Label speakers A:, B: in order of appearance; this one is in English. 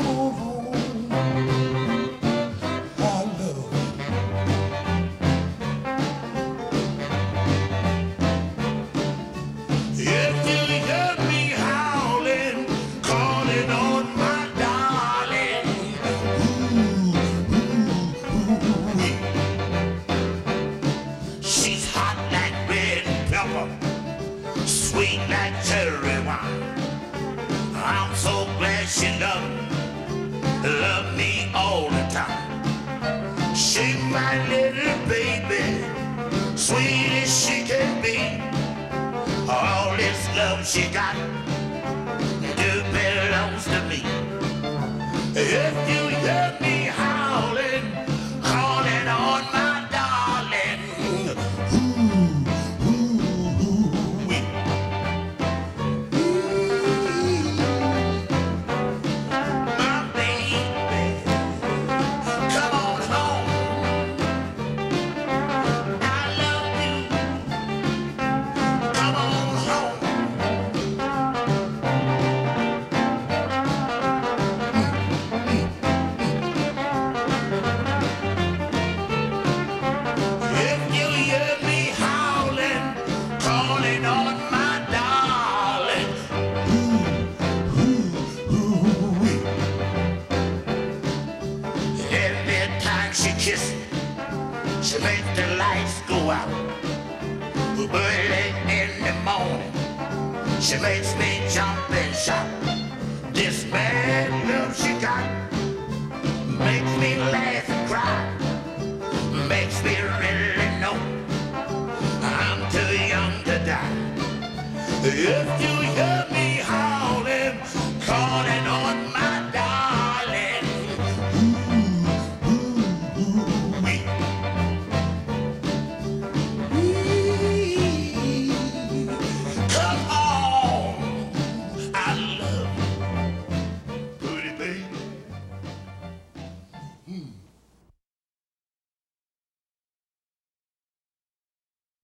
A: Sweet like cherry wine. I'm so glad she loved me all the time. She's my little baby, sweet as she can be. All this love she got, it belongs to me. If you hear me howling, calling on my darling, she makes the lights go out. Early in the morning, she makes me jump and shout. This bad love she got makes me laugh and cry. Makes me really know I'm too young to die. If you